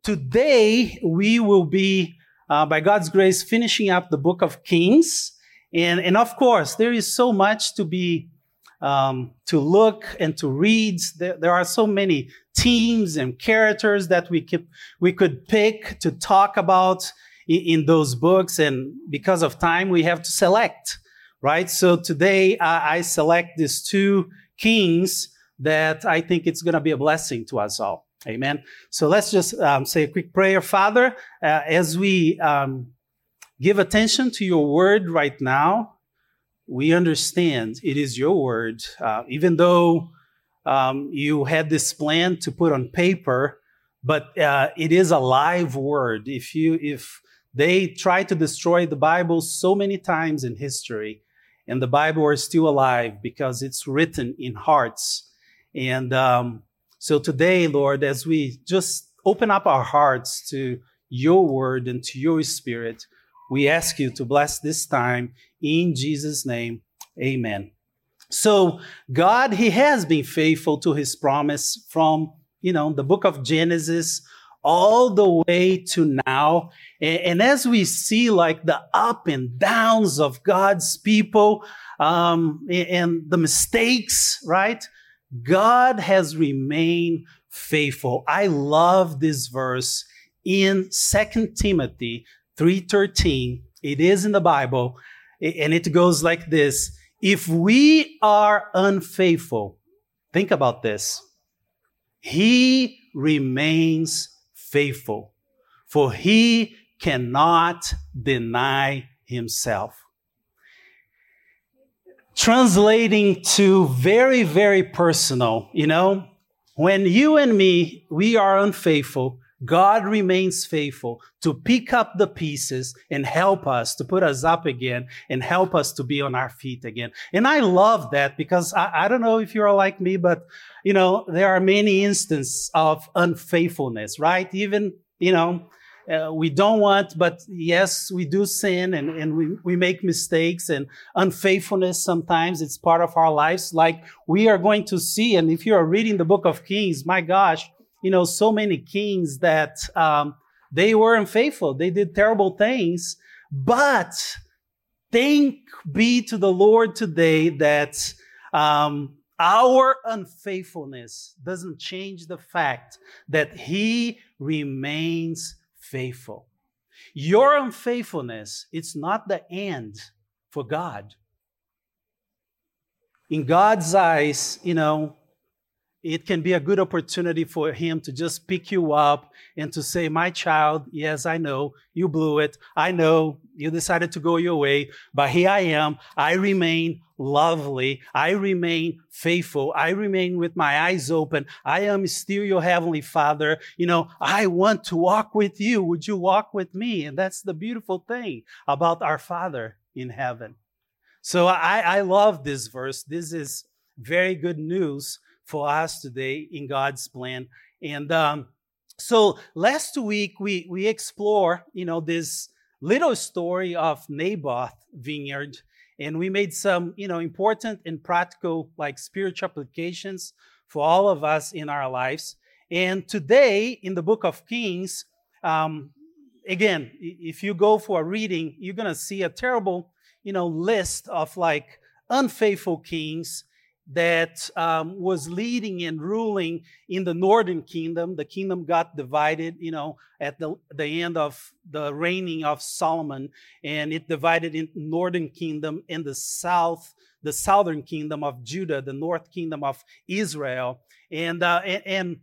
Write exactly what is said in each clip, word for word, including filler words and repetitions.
today we will be, uh, by God's grace, finishing up the book of Kings. And, and of course, there is so much to be, um, to look and to read. There, there are so many themes and characters that we could, we could pick to talk about in, in those books. And because of time, we have to select, right? So today uh, I select these two kings that I think it's going to be a blessing to us all. Amen. So let's just um, say a quick prayer. Father, uh, as we um, give attention to your word right now, we understand it is your word. Uh, even though um, you had this plan to put on paper, but uh, it is a live word. If you, if they try to destroy the Bible so many times in history, and the Bible is still alive because it's written in hearts. And um, so today, Lord, as we just open up our hearts to your word and to your spirit, we ask you to bless this time in Jesus' name. Amen. So God, he has been faithful to his promise from, you know, the book of Genesis all the way to now. And, and as we see like the up and downs of God's people um, and the mistakes, right? God has remained faithful. I love this verse in Second Timothy three thirteen. It is in the Bible, and it goes like this. If we are unfaithful, think about this. He remains faithful, for he cannot deny himself. Translating to very, very personal, you know, when you and me, we are unfaithful, God remains faithful to pick up the pieces and help us, to put us up again and help us to be on our feet again. And I love that because I, I don't know if you're like me, but, you know, there are many instances of unfaithfulness, right? Even, you know, Uh, we don't want, but yes, we do sin and, and we, we make mistakes and unfaithfulness. Sometimes it's part of our lives, like we are going to see. And if you are reading the book of Kings, my gosh, you know, so many kings that um, they were unfaithful. They did terrible things. But thank be to the Lord today that um, our unfaithfulness doesn't change the fact that he remains faithful. Your unfaithfulness, it's not the end for God. In God's eyes, you know, it can be a good opportunity for him to just pick you up and to say, my child, yes, I know you blew it. I know you decided to go your way, but here I am. I remain lovely. I remain faithful. I remain with my eyes open. I am still your heavenly Father. You know, I want to walk with you. Would you walk with me? And that's the beautiful thing about our Father in heaven. So I, I love this verse. This is very good news for us today in God's plan. And um, so last week we we explore, you know, this little story of Naboth vineyard, and we made some, you know, important and practical, like spiritual applications for all of us in our lives. And today in the book of Kings, um, again, if you go for a reading, you're gonna see a terrible, you know, list of like unfaithful kings that um, was leading and ruling in the northern kingdom. The kingdom got divided, you know, at the, the end of the reigning of Solomon, and it divided in northern kingdom and the south, the southern kingdom of Judah, the north kingdom of Israel. And, uh, and, and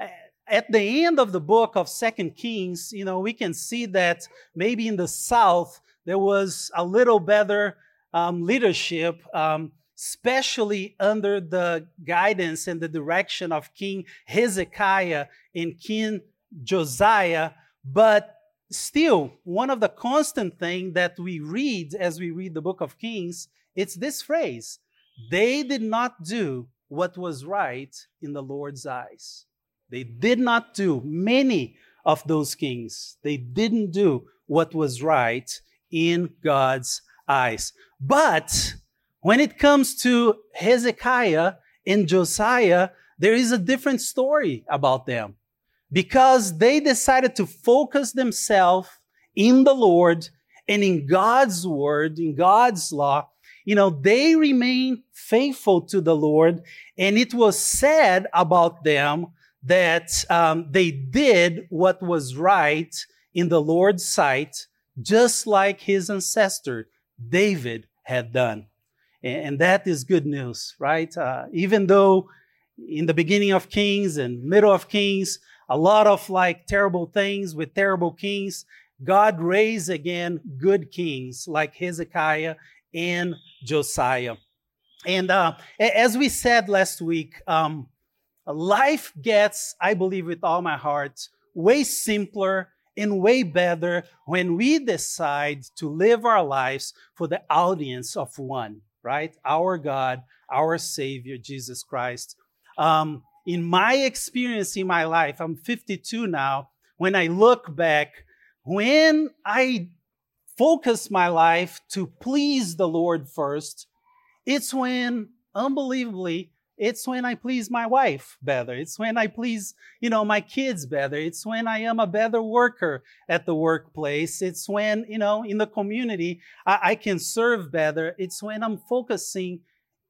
at the end of the book of Second Kings, you know, we can see that maybe in the south, there was a little better um, leadership, um, especially under the guidance and the direction of King Hezekiah and King Josiah. But still, one of the constant things that we read as we read the book of Kings, it's this phrase: they did not do what was right in the Lord's eyes. They did not do, many of those kings, they didn't do what was right in God's eyes. But when it comes to Hezekiah and Josiah, there is a different story about them. because they decided to focus themselves in the Lord and in God's word, in God's law. You know, they remained faithful to the Lord, and it was said about them that um, they did what was right in the Lord's sight, just like his ancestor David had done. And that is good news, right? Uh, even though in the beginning of Kings and middle of Kings, a lot of like terrible things with terrible kings, God raised again good kings like Hezekiah and Josiah. And uh, as we said last week, um, life gets, I believe with all my heart, way simpler and way better when we decide to live our lives for the audience of one, right? Our God, our Savior, Jesus Christ. Um, in my experience in my life, I'm fifty-two now, when I look back, when I focus my life to please the Lord first, it's when, unbelievably, it's when I please my wife better. It's when I please, you know, my kids better. It's when I am a better worker at the workplace. It's when, you know, in the community, I, I can serve better. It's when I'm focusing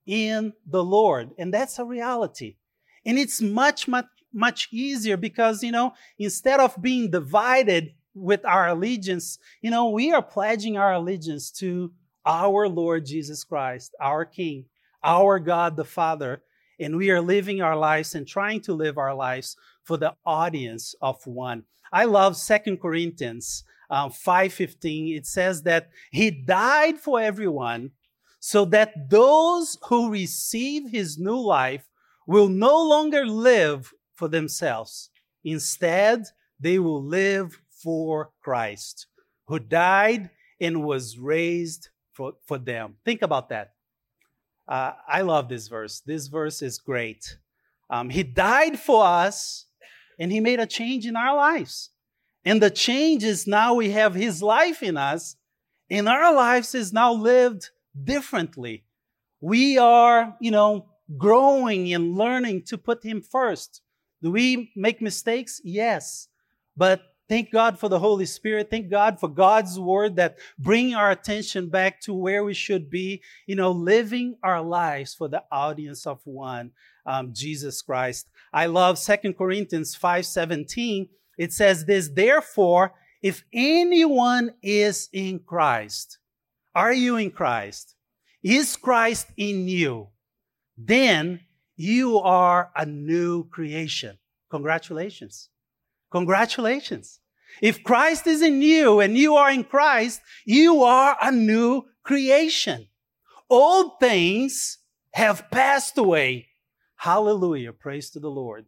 in the Lord. And that's a reality. And it's much, much, much easier because, you know, instead of being divided with our allegiance, you know, we are pledging our allegiance to our Lord Jesus Christ, our King, our God the Father. And we are living our lives and trying to live our lives for the audience of one. I love Second Corinthians um, five fifteen. It says that he died for everyone so that those who receive his new life will no longer live for themselves. Instead, they will live for Christ, who died and was raised for, for them. Think about that. Uh, I love this verse. This verse is great. Um, he died for us, and he made a change in our lives. And the change is now we have his life in us, and our lives is now lived differently. We are, you know, growing and learning to put him first. Do we make mistakes? Yes. But thank God for the Holy Spirit. Thank God for God's word that bring our attention back to where we should be, you know, living our lives for the audience of one, um, Jesus Christ. I love Second Corinthians five seventeen. It says this, therefore, if anyone is in Christ, are you in Christ? Is Christ in you? Then you are a new creation. Congratulations. Congratulations. If Christ is in you and you are in Christ, you are a new creation. Old things have passed away. Hallelujah. Praise to the Lord.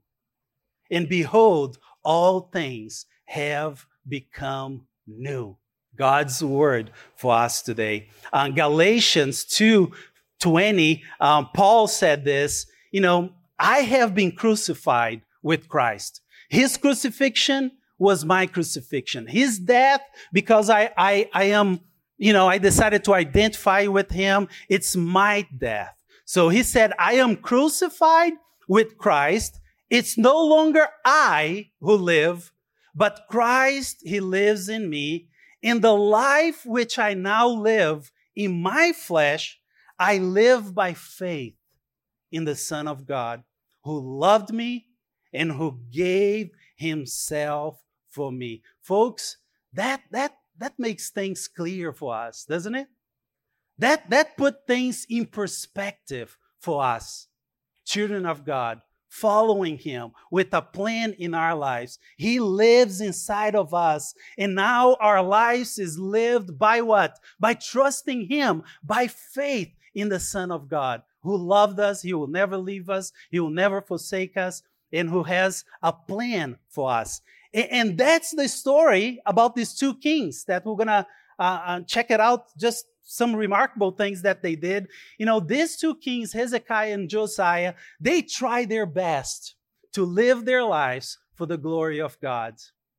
And behold, all things have become new. God's word for us today. Uh, Galatians two twenty, um, Paul said this, you know, I have been crucified with Christ. His crucifixion was my crucifixion. His death, because I, I, I am, you know, I decided to identify with him. It's my death. So he said, I am crucified with Christ. It's no longer I who live, but Christ, he lives in me. In the life which I now live in my flesh, I live by faith in the Son of God, who loved me and who gave himself for me. Folks, that that that makes things clear for us, doesn't it? That that put things in perspective for us, children of God, following him with a plan in our lives. He lives inside of us, and now our lives is lived by what? By trusting him, by faith in the Son of God, who loved us. He will never leave us. He will never forsake us, and who has a plan for us. And that's the story about these two kings that we're going to uh, uh, check it out. Just some remarkable things that they did. You know, these two kings, Hezekiah and Josiah, they tried their best to live their lives for the glory of God.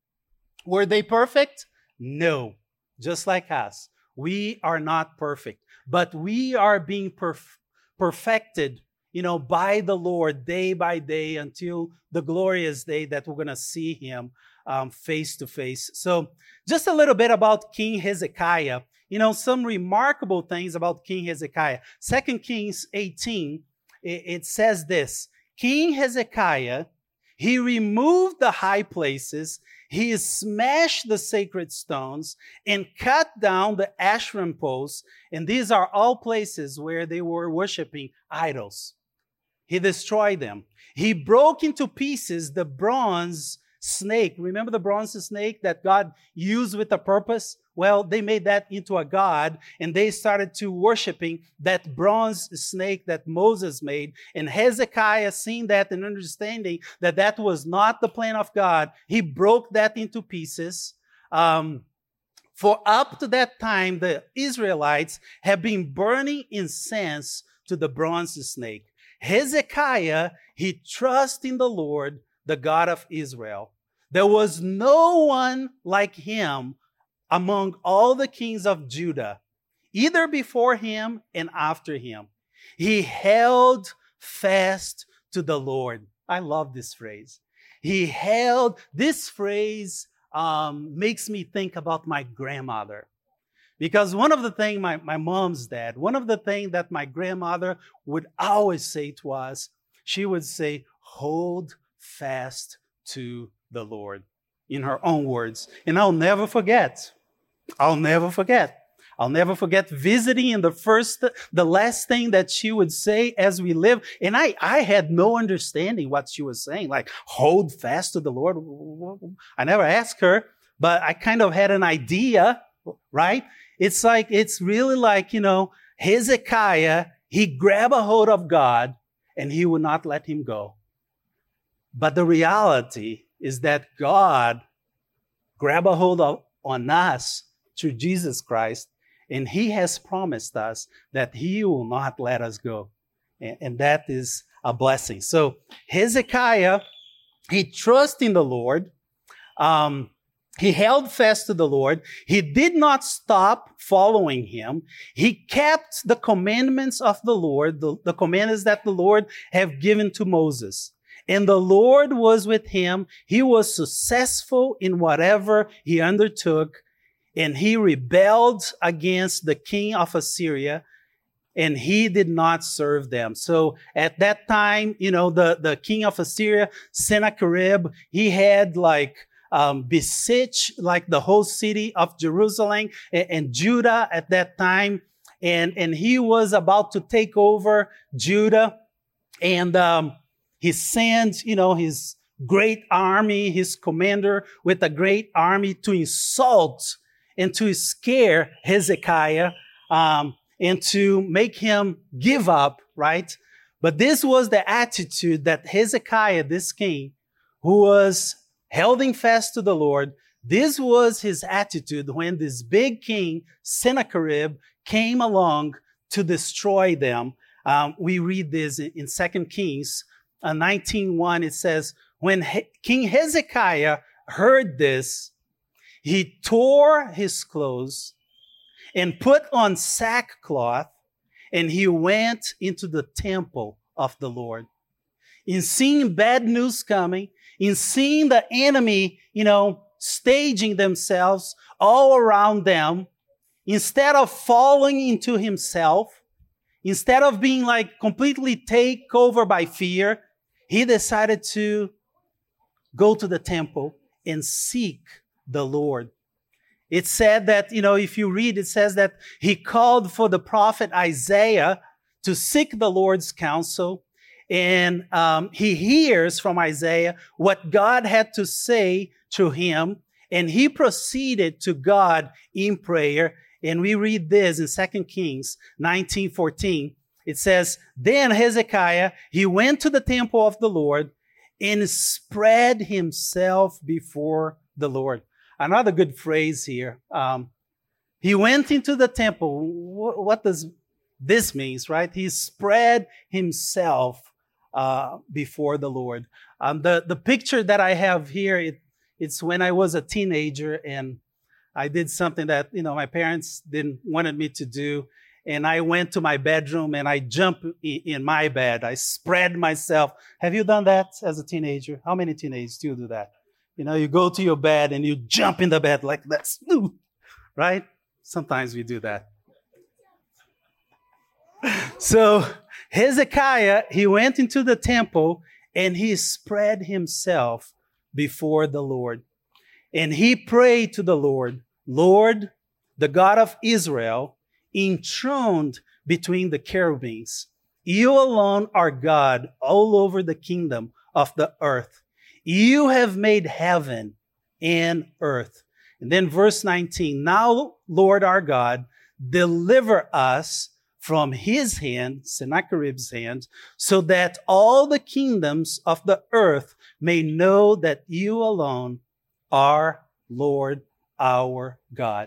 Were they perfect? No. Just like us. We are not perfect, but we are being perf- perfected you know, by the Lord day by day until the glorious day that we're going to see him um, face to face. So just a little bit about King Hezekiah. You know, some remarkable things about King Hezekiah. Second Kings eighteen, it, it says this: King Hezekiah, he removed the high places, he smashed the sacred stones, and cut down the Asherim poles. And these are all places where they were worshiping idols. He destroyed them. He broke into pieces the bronze snake. Remember the bronze snake that God used with a purpose? Well, they made that into a god, and they started to worshiping that bronze snake that Moses made. And Hezekiah, seeing that and understanding that that was not the plan of God, he broke that into pieces. Um, for up to that time, the Israelites have been burning incense to the bronze snake. Hezekiah, he trusted in the Lord, the God of Israel. There was no one like him among all the kings of Judah, either before him and after him. He held fast to the Lord. I love this phrase. He held, this phrase um, makes me think about my grandmother. Because one of the things my, my mom's dad, one of the things that my grandmother would always say to us, she would say, hold fast to the Lord, in her own words. And I'll never forget. I'll never forget. I'll never forget visiting, and the first, the last thing that she would say as we lived. And I, I had no understanding what she was saying, like, hold fast to the Lord. I never asked her, but I kind of had an idea, right? It's like, it's really like, you know, Hezekiah, he grabbed a hold of God and he would not let him go. But the reality is that God grabbed a hold of, on us through Jesus Christ, and he has promised us that he will not let us go. And, and that is a blessing. So Hezekiah, he trusted in the Lord. Um, he held fast to the Lord. He did not stop following him. He kept the commandments of the Lord, the, the commandments that the Lord have given to Moses. And the Lord was with him. He was successful in whatever he undertook. And he rebelled against the king of Assyria, and he did not serve them. So at that time, you know, the, the king of Assyria, Sennacherib, he had like um, besieged like the whole city of Jerusalem and, and Judah at that time. And, and he was about to take over Judah. And um, he sent, you know, his great army, his commander with a great army to insult and to scare Hezekiah, um, and to make him give up, right? But this was the attitude that Hezekiah, this king, who was holding fast to the Lord, this was his attitude when this big king, Sennacherib, came along to destroy them. Um, we read this in Second Kings uh, nineteen one. It says, when he- King Hezekiah heard this, he tore his clothes and put on sackcloth, and he went into the temple of the Lord. In seeing bad news coming, in seeing the enemy, you know, staging themselves all around them, instead of falling into himself, instead of being like completely taken over by fear, he decided to go to the temple and seek the Lord. It said that, you know, if you read, it says that he called for the prophet Isaiah to seek the Lord's counsel. And um, he hears from Isaiah what God had to say to him. And he proceeded to God in prayer. And we read this in Second Kings nineteen fourteen. It says, then Hezekiah, he went to the temple of the Lord and spread himself before the Lord. Another good phrase here. Um, he went into the temple. What, what does this mean, right? He spread himself uh, before the Lord. Um, the, the picture that I have here, it, it's when I was a teenager and I did something that, you know, my parents didn't wanted me to do. and I went to my bedroom and I jumped in my bed. I spread myself. Have you done that as a teenager? How many teenagers do do that? You know, you go to your bed and you jump in the bed like that, right? Sometimes we do that. So Hezekiah, he went into the temple and he spread himself before the Lord. And he prayed to the Lord, Lord, the God of Israel, enthroned between the cherubims. You alone are God all over the kingdom of the earth. You have made heaven and earth. And then verse nineteen, now, Lord our God, deliver us from his hand, Sennacherib's hand, so that all the kingdoms of the earth may know that you alone are Lord our God.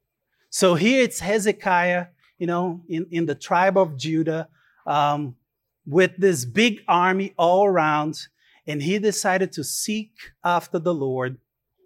So here it's Hezekiah, you know, in, in the tribe of Judah, um, with this big army all around, and he decided to seek after the Lord,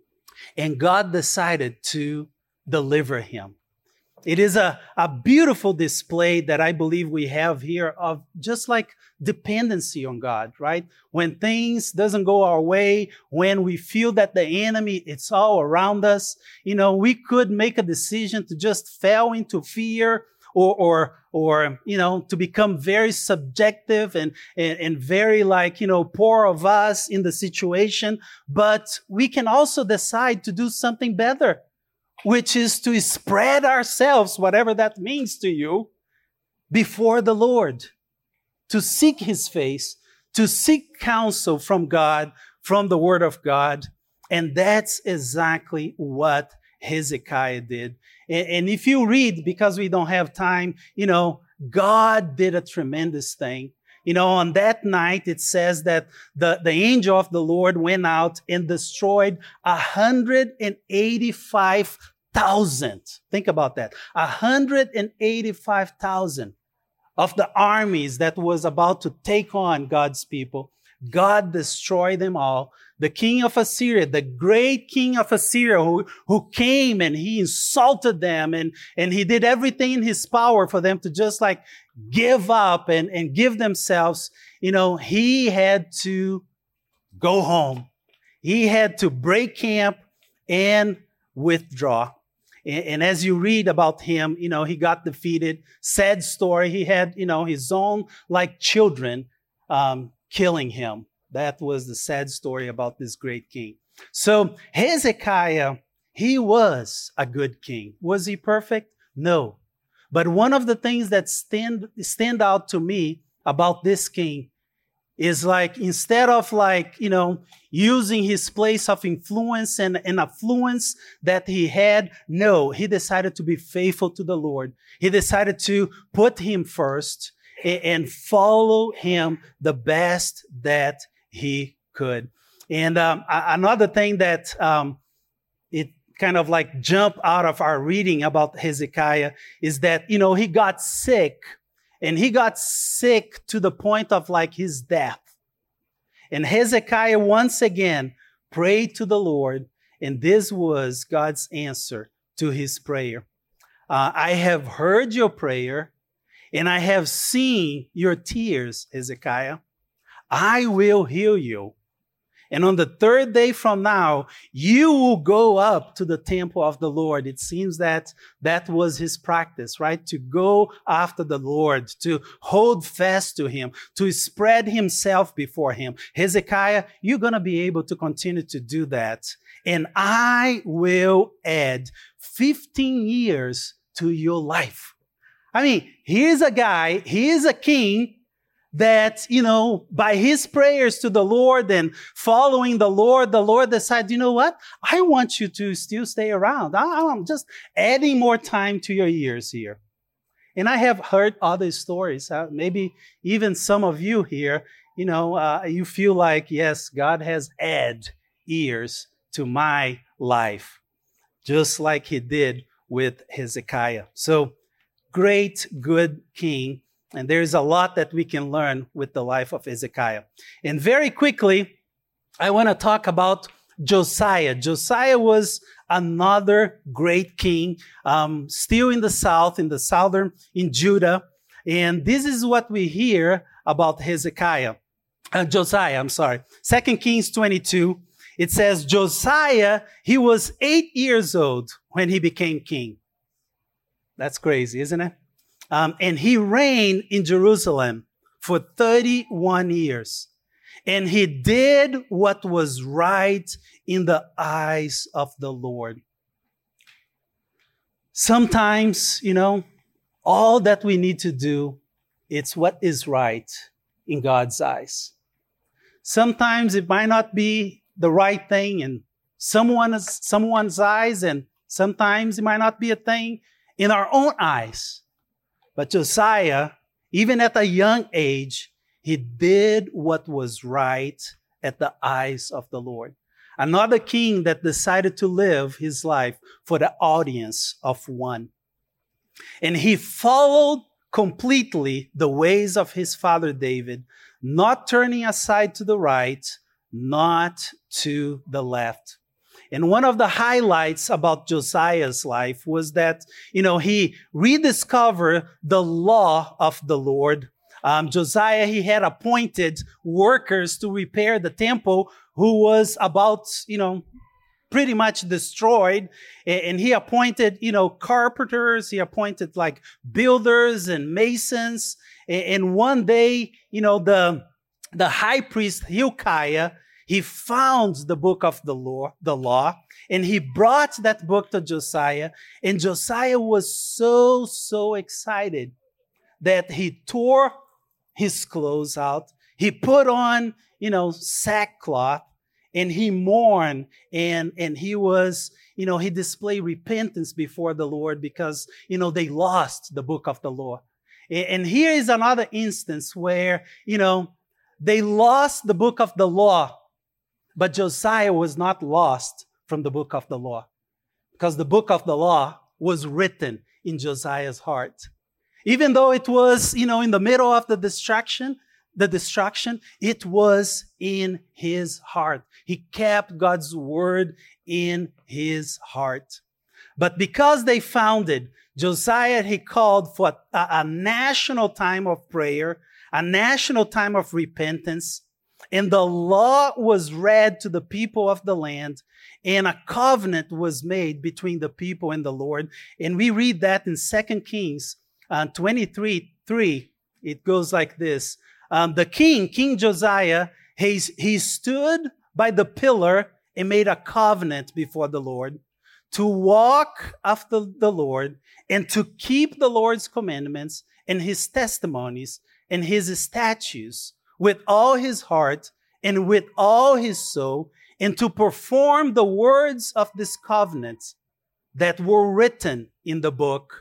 and God decided to deliver him. It is a, a beautiful display that I believe we have here of just like dependency on God, right? When things doesn't go our way, when we feel that the enemy, it's all around us, you know, we could make a decision to just fall into fear or, or, or, you know, to become very subjective and, and, and very like, you know, poor of us in the situation. But we can also decide to do something better, which is to spread ourselves, whatever that means to you, before the Lord, to seek his face, to seek counsel from God, from the word of God. And that's exactly what Hezekiah did. And, and if you read, because we don't have time, you know, God did a tremendous thing. You know, on that night, it says that the, the angel of the Lord went out and destroyed one hundred eighty-five thousand. Think about that. one hundred eighty-five thousand of the armies that was about to take on God's people. God destroyed them all. The king of Assyria, the great king of Assyria who, who came and he insulted them and, and he did everything in his power for them to just like give up and, and give themselves, you know, he had to go home. He had to break camp and withdraw. And, and as you read about him, you know, he got defeated. Sad story. He had, you know, his own like children um, killing him. That was the sad story about this great king. So Hezekiah, he was a good king. Was he perfect? No. But one of the things that stand, stand out to me about this king is like, instead of like, you know, using his place of influence and, and affluence that he had, no, he decided to be faithful to the Lord. He decided to put him first and, and follow him the best that he could. And um, another thing that um, it kind of like jump out of our reading about Hezekiah is that, you know, he got sick, and he got sick to the point of like his death. And Hezekiah once again prayed to the Lord, and this was God's answer to his prayer. Uh, I have heard your prayer, and I have seen your tears, Hezekiah. I will heal you. And on the third day from now, you will go up to the temple of the Lord. It seems that that was his practice, right? To go after the Lord, to hold fast to him, to spread himself before him. Hezekiah, you're going to be able to continue to do that. And I will add fifteen years to your life. I mean, here's a guy, he is a king that, you know, by his prayers to the Lord and following the Lord, the Lord decided, you know what? I want you to still stay around. I'm just adding more time to your years here. And I have heard other stories. Uh, maybe even some of you here, you know, uh, you feel like, yes, God has added years to my life, just like he did with Hezekiah. So great, good king. And there's a lot that we can learn with the life of Hezekiah. And very quickly, I want to talk about Josiah. Josiah was another great king, um, still in the south, in the southern, in Judah. And this is what we hear about Hezekiah. Uh, Josiah, I'm sorry. Second Kings twenty-two, it says, Josiah, he was eight years old when he became king. That's crazy, isn't it? Um, and he reigned in Jerusalem for thirty-one years. And he did what was right in the eyes of the Lord. Sometimes, you know, all that we need to do, it's what is right in God's eyes. Sometimes it might not be the right thing in someone's, someone's eyes, and sometimes it might not be a thing in our own eyes. But Josiah, even at a young age, he did what was right at the eyes of the Lord. Another king that decided to live his life for the audience of one. And he followed completely the ways of his father David, not turning aside to the right, not to the left. And one of the highlights about Josiah's life was that, you know, he rediscovered the law of the Lord. Um, Josiah, he had appointed workers to repair the temple who was about, you know, pretty much destroyed. And he appointed, you know, carpenters, he appointed like builders and masons. And one day, you know, the, the high priest Hilkiah, he found the book of the law, the law, and he brought that book to Josiah. And Josiah was so, so excited that he tore his clothes out. He put on, you know, sackcloth, and he mourned, and, and he was, you know, he displayed repentance before the Lord because, you know, they lost the book of the law. And here is another instance where, you know, they lost the book of the law, but Josiah was not lost from the book of the law, because the book of the law was written in Josiah's heart. Even though it was, you know, in the middle of the destruction, the destruction, it was in his heart. He kept God's word in his heart. But because they founded, Josiah, he called for a, a national time of prayer, a national time of repentance, and the law was read to the people of the land, and a covenant was made between the people and the Lord. And we read that in Second Kings uh, twenty-three three. It goes like this. Um, the king, King Josiah, he, he stood by the pillar and made a covenant before the Lord to walk after the Lord and to keep the Lord's commandments and his testimonies and his statutes with all his heart and with all his soul, and to perform the words of this covenant that were written in the book.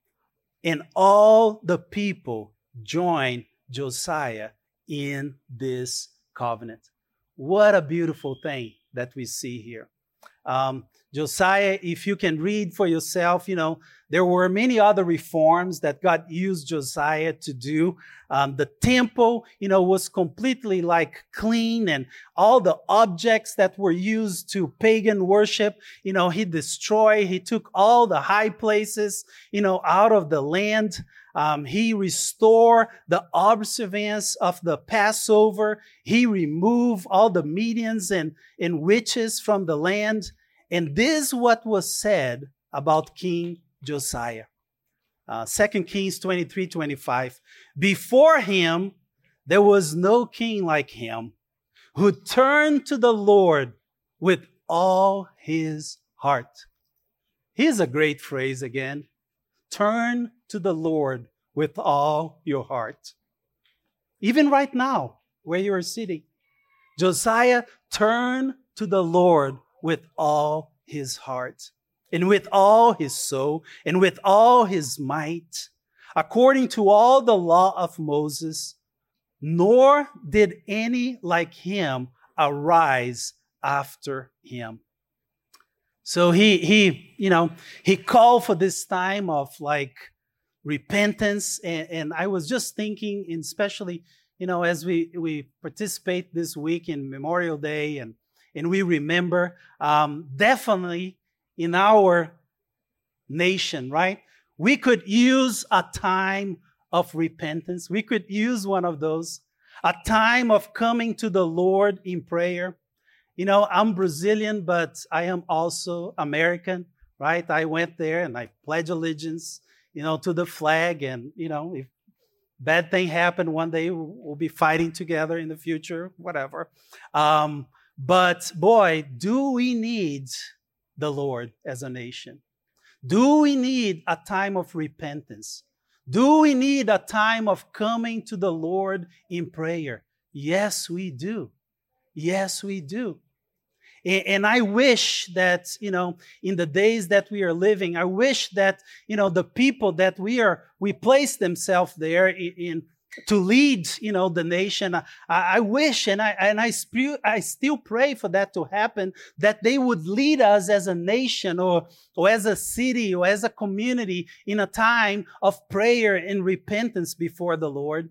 And all the people joined Josiah in this covenant. What a beautiful thing that we see here. Um, Josiah, if you can read for yourself, you know, there were many other reforms that God used Josiah to do. Um, the temple, you know, was completely like clean, and all the objects that were used to pagan worship, you know, he destroyed. He took all the high places, you know, out of the land. Um, he restored the observance of the Passover. He removed all the mediums and, and witches from the land. And this is what was said about King Josiah. Uh, Second Kings twenty-three twenty-five. Before him, there was no king like him who turned to the Lord with all his heart. Here's a great phrase again. Turn to the Lord with all your heart. Even right now, where you are sitting, Josiah turned to the Lord with all his heart, and with all his soul, and with all his might, according to all the law of Moses, nor did any like him arise after him. So he, he, you know, he called for this time of like repentance. And, and I was just thinking, especially, you know, as we, we participate this week in Memorial Day, and, and we remember, um, definitely in our nation, right? We could use a time of repentance. We could use one of those, a time of coming to the Lord in prayer. You know, I'm Brazilian, but I am also American, right? I went there and I pledge allegiance, you know, to the flag. And, you know, if bad thing happen one day, we'll be fighting together in the future, whatever. Um, but boy, do we need the Lord as a nation? Do we need a time of repentance? Do we need a time of coming to the Lord in prayer? Yes, we do. Yes, we do. And I wish that, you know, in the days that we are living, I wish that, you know, the people that we are, we place themselves there in, in to lead, you know, the nation. I, I wish, and I and I, sp- I still pray for that to happen, that they would lead us as a nation or, or as a city or as a community in a time of prayer and repentance before the Lord.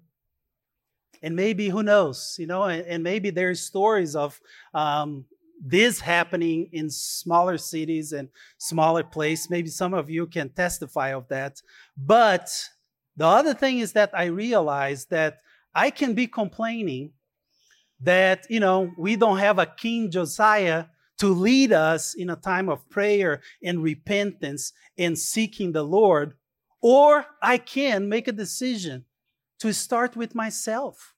And maybe, who knows, you know, and, and maybe there's stories of um, this happening in smaller cities and smaller places. Maybe some of you can testify of that. But the other thing is that I realize that I can be complaining that, you know, we don't have a King Josiah to lead us in a time of prayer and repentance and seeking the Lord. Or I can make a decision to start with myself,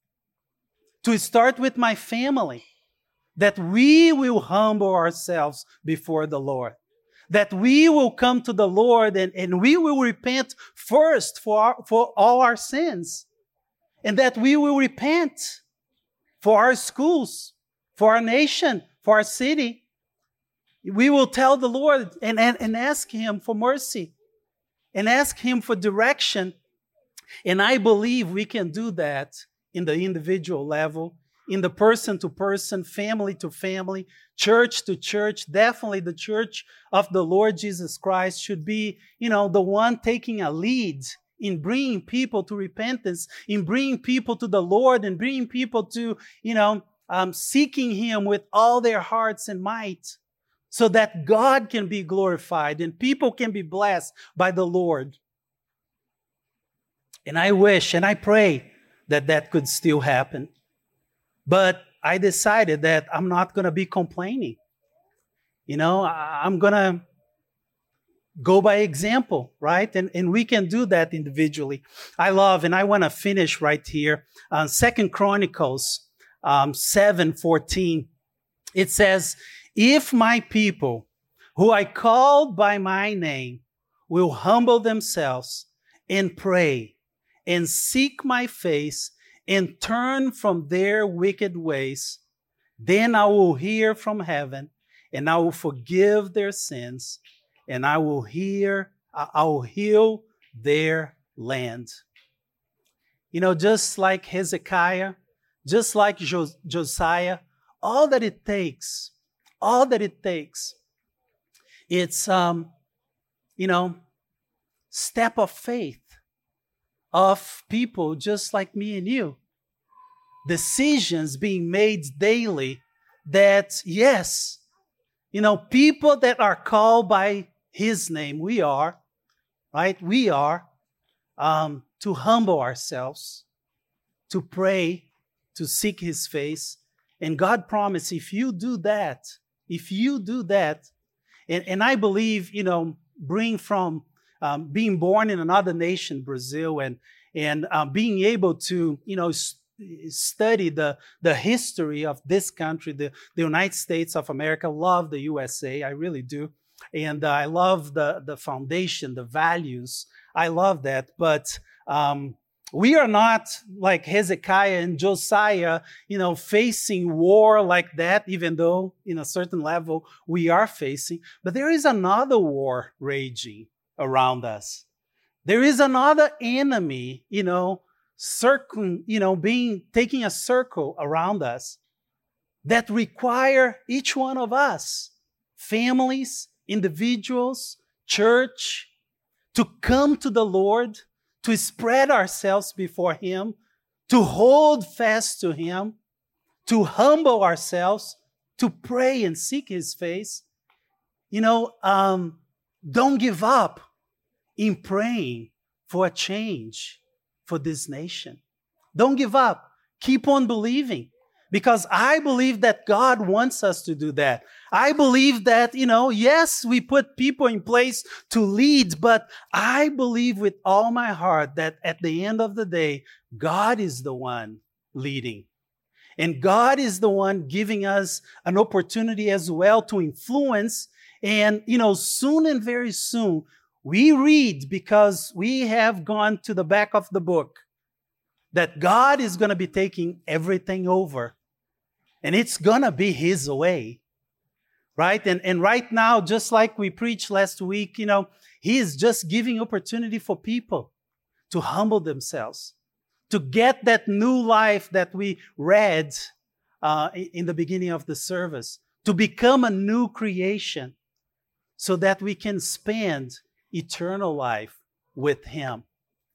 to start with my family, that we will humble ourselves before the Lord, that we will come to the Lord and, and we will repent first for, our, for all our sins, and that we will repent for our schools, for our nation, for our city. We will tell the Lord and, and, and ask Him for mercy and ask Him for direction. And I believe we can do that in the individual level, in the person to person, family to family, church to church. Definitely the church of the Lord Jesus Christ should be, you know, the one taking a lead in bringing people to repentance, in bringing people to the Lord, and bringing people to, you know, um, seeking Him with all their hearts and might, so that God can be glorified and people can be blessed by the Lord. And I wish and I pray that that could still happen. But I decided that I'm not going to be complaining. You know, I'm going to go by example, right? And, and we can do that individually. I love, and I want to finish right here, uh, Second Chronicles um, seven fourteen. It says, if my people, who I called by my name, will humble themselves and pray and seek my face and turn from their wicked ways, then I will hear from heaven and I will forgive their sins and I will hear, I will heal their land. You know, just like Hezekiah, just like Jos- Josiah, all that it takes, all that it takes, it's, um, you know, step of faith of people just like me and you. Decisions being made daily that, yes, you know, people that are called by His name, we are, right? We are, um, to humble ourselves, to pray, to seek His face. And God promised, if you do that, if you do that, and, and I believe, you know, bring from um, being born in another nation, Brazil, and and uh, being able to, you know, st- study the, the history of this country, the, the United States of America. Love the U S A, I really do. And uh, I love the, the foundation, the values. I love that. But um, we are not like Hezekiah and Josiah, you know, facing war like that, even though in a certain level we are facing. But there is another war raging around us. There is another enemy, you know, circling, you know, being, taking a circle around us that require each one of us, families, individuals, church, to come to the Lord, to spread ourselves before Him, to hold fast to Him, to humble ourselves, to pray and seek his face. You know, um, don't give up in praying for a change for this nation. Don't give up. Keep on believing. Because I believe that God wants us to do that. I believe that, you know, yes, we put people in place to lead, but I believe with all my heart that at the end of the day, God is the one leading. And God is the one giving us an opportunity as well to influence. And, you know, soon and very soon, we read, because we have gone to the back of the book, that God is going to be taking everything over. And it's going to be his way, right? And, and right now, just like we preached last week, you know, he is just giving opportunity for people to humble themselves, to get that new life that we read uh, in the beginning of the service, to become a new creation so that we can spend eternal life with him.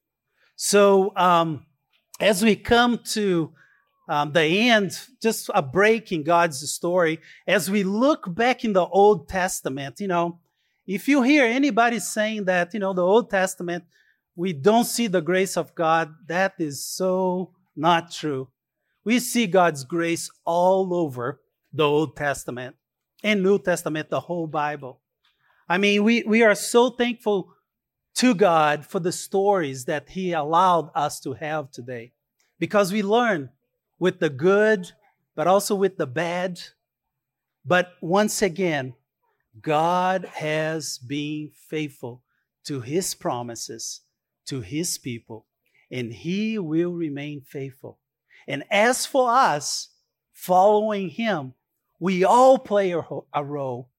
So um, as we come to Um, the end, just a break in God's story. As we look back in the Old Testament, you know, if you hear anybody saying that, you know, the Old Testament, we don't see the grace of God, that is so not true. We see God's grace all over the Old Testament and New Testament, the whole Bible. I mean, we, we are so thankful to God for the stories that he allowed us to have today, because we learn with the good, but also with the bad. But once again, God has been faithful to his promises, to his people, and he will remain faithful. And as for us, following him, we all play a, a role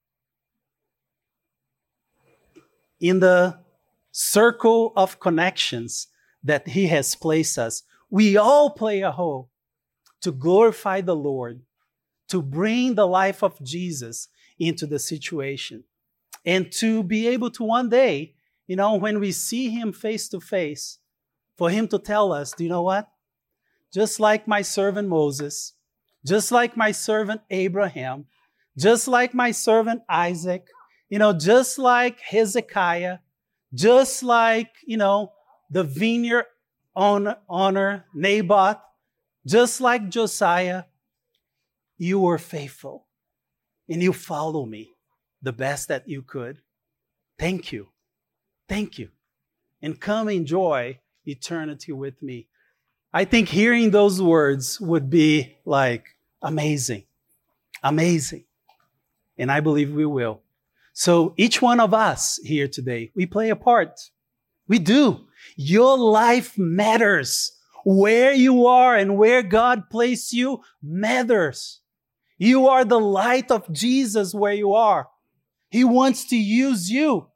in the circle of connections that he has placed us. We all play a role to glorify the Lord, to bring the life of Jesus into the situation, and to be able to one day, you know, when we see him face to face, for him to tell us, do you know what? Just like my servant Moses, just like my servant Abraham, just like my servant Isaac, you know, just like Hezekiah, just like, you know, the vineyard owner, owner Naboth, just like Josiah, you were faithful and you follow me the best that you could. Thank you. Thank you. And come enjoy eternity with me. I think hearing those words would be like amazing, amazing. And I believe we will. So each one of us here today, we play a part. We do. Your life matters. Where you are and where God placed you matters. You are the light of Jesus where you are. He wants to use you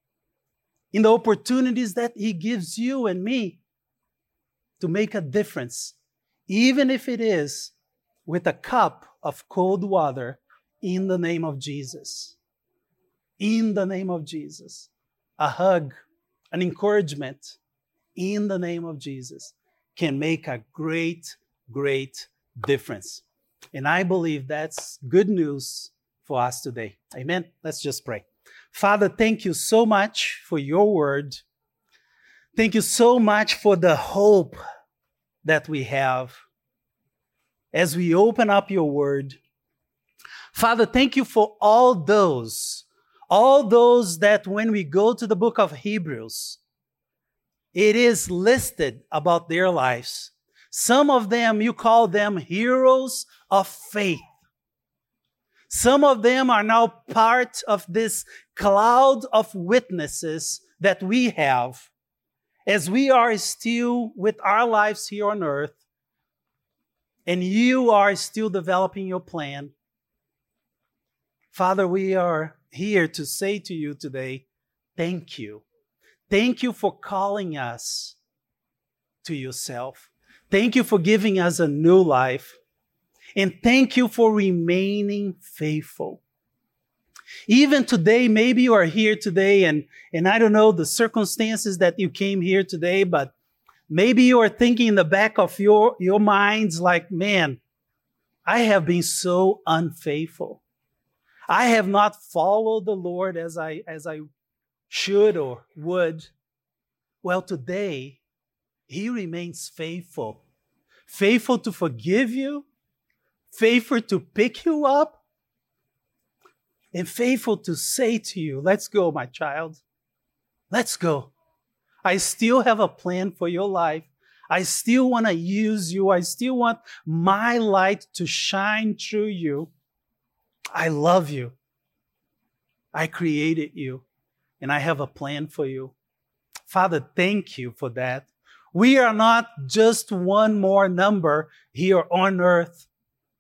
in the opportunities that he gives you and me to make a difference, even if it is with a cup of cold water in the name of Jesus. In the name of Jesus. A hug, an encouragement in the name of Jesus can make a great, great difference. And I believe that's good news for us today. Amen. Let's just pray. Father, thank you so much for your word. Thank you so much for the hope that we have as we open up your word. Father, thank you for all those, all those that when we go to the book of Hebrews, it is listed about their lives. Some of them, you call them heroes of faith. Some of them are now part of this cloud of witnesses that we have as we are still with our lives here on earth, and you are still developing your plan. Father, we are here to say to you today, thank you. Thank you for calling us to yourself. Thank you for giving us a new life. And thank you for remaining faithful. Even today, maybe you are here today and, and I don't know the circumstances that you came here today, but maybe you are thinking in the back of your, your minds like, man, I have been so unfaithful. I have not followed the Lord as I, as I should or would. Well, today, He remains faithful. Faithful to forgive you, faithful to pick you up, and faithful to say to you, let's go, my child. Let's go. I still have a plan for your life. I still want to use you. I still want my light to shine through you. I love you. I created you, and I have a plan for you. Father, thank you for that. We are not just one more number here on earth.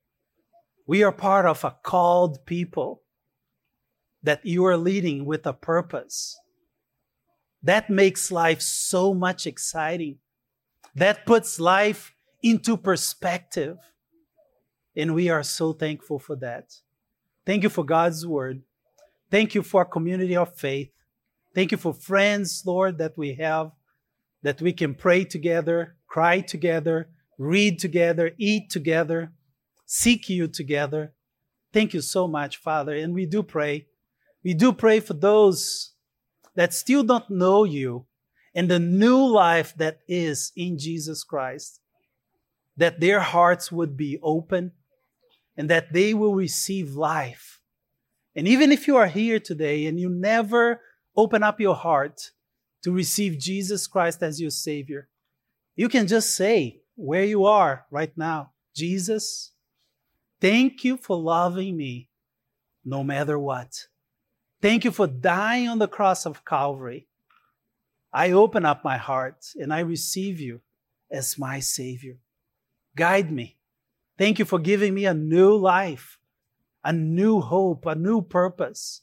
We are part of a called people that you are leading with a purpose. That makes life so much exciting. That puts life into perspective. And we are so thankful for that. Thank you for God's word. Thank you for a community of faith. Thank you for friends, Lord, that we have, that we can pray together, cry together, read together, eat together, seek you together. Thank you so much, Father. And we do pray. We do pray for those that still don't know you and the new life that is in Jesus Christ, that their hearts would be open and that they will receive life. And even if you are here today and you never open up your heart to receive Jesus Christ as your Savior, you can just say where you are right now, Jesus, thank you for loving me no matter what. Thank you for dying on the cross of Calvary. I open up my heart and I receive you as my Savior. Guide me. Thank you for giving me a new life, a new hope, a new purpose.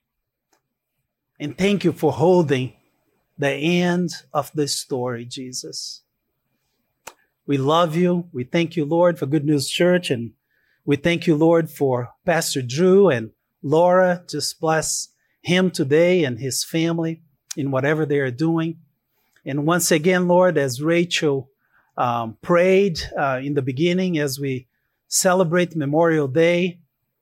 And thank you for holding the end of this story, Jesus. We love you. We thank you, Lord, for Good News Church. And we thank you, Lord, for Pastor Drew and Laura. Just bless him today and his family in whatever they are doing. And once again, Lord, as Rachel um, prayed uh, in the beginning, as we celebrate Memorial Day,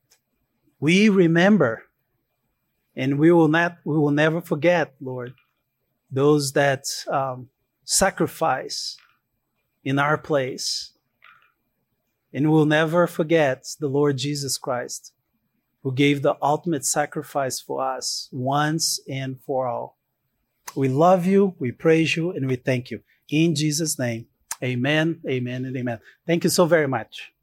we remember, and we will not, we will never forget, Lord, those that um, sacrifice in our place. And we'll never forget the Lord Jesus Christ, who gave the ultimate sacrifice for us once and for all. We love you, we praise you, and we thank you. In Jesus' name, amen, amen, and amen. Thank you so very much.